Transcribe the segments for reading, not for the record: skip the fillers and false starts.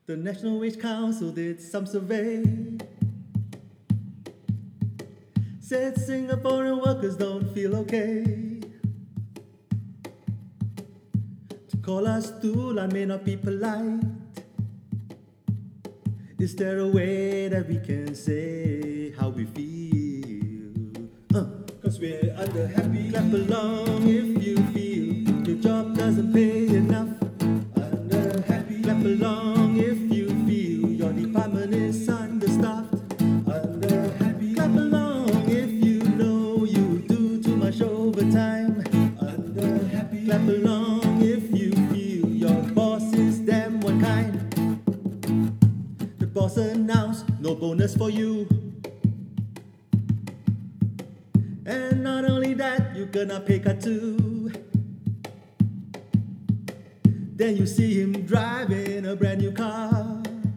The National Wage Council did some survey. Said Singaporean workers don't feel okay. To call us dulan may not be polite. Is there a way that we can say how we feel? Cause we're underhappy. Clap along if you feel your job doesn't pay enough. Underhappy. Clap along if you feel your department is understaffed. Underhappy. Clap along if you know you do too much overtime. Underhappy. Clap along if you feel your boss is damn one kind. The boss announced no bonus for you. And not only that, you gonna pay cut too. Then you see him driving a brand new car.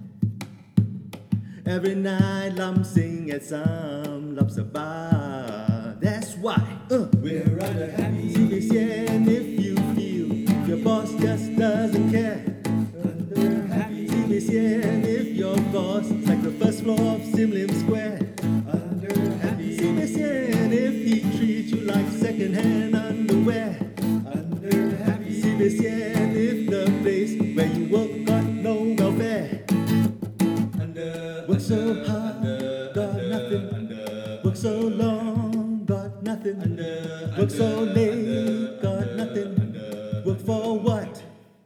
Every night lumsing at some lobster bar. That's why we're underhappy. CBCN if you feel your boss just doesn't care. Underhappy. CBCN if your boss is like the first floor of Sim Lim Square. Underhappy. CBCN if he treats you like second-hand underwear. Underhappy. CBCN if the place where you work got no welfare. Work so hard, got nothing. Work so long, got nothing. Work so late, got nothing. Work for what?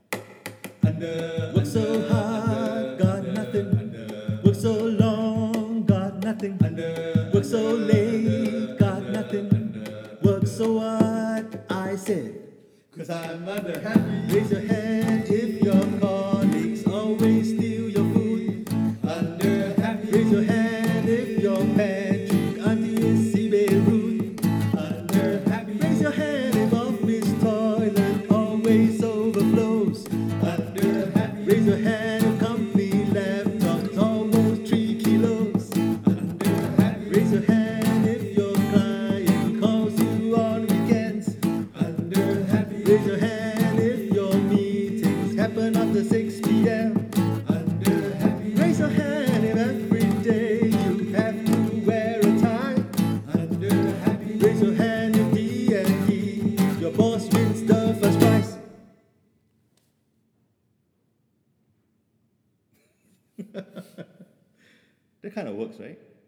Work so hard, got nothing. Work so long, got nothing. Work so late, got nothing. Work so what? I said, cause I'm underhappy. Raise your hand if your colleagues always steal your food. Underhappy. Raise your hand if your pantry auntie is sibei rude. Underhappy. Raise your hand if office toilet always overflows. Underhappy. Raise your hand if company laptop's almost 3 kilos. Underhappy. Raise your hand if your client calls you on weekends. Underhappy. Raise your hand if your meetings happen after 6 p.m. Underhappy. Raise your hand if every day you have to wear a tie. Underhappy. Raise your hand if D&D, your boss wins the first prize. That kind of works, right?